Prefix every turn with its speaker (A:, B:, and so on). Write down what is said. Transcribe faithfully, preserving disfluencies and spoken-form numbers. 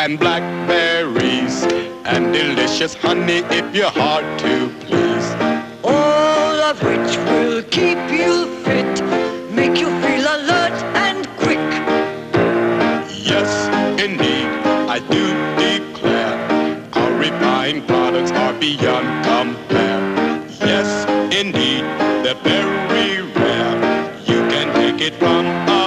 A: and blackberries and delicious honey if you're hard to please.
B: All of which will keep you fit, make you feel alert and quick.
A: Yes, indeed, I do declare, our refined products are beyond compare. Yes, indeed, they're very rare. You can take it from us.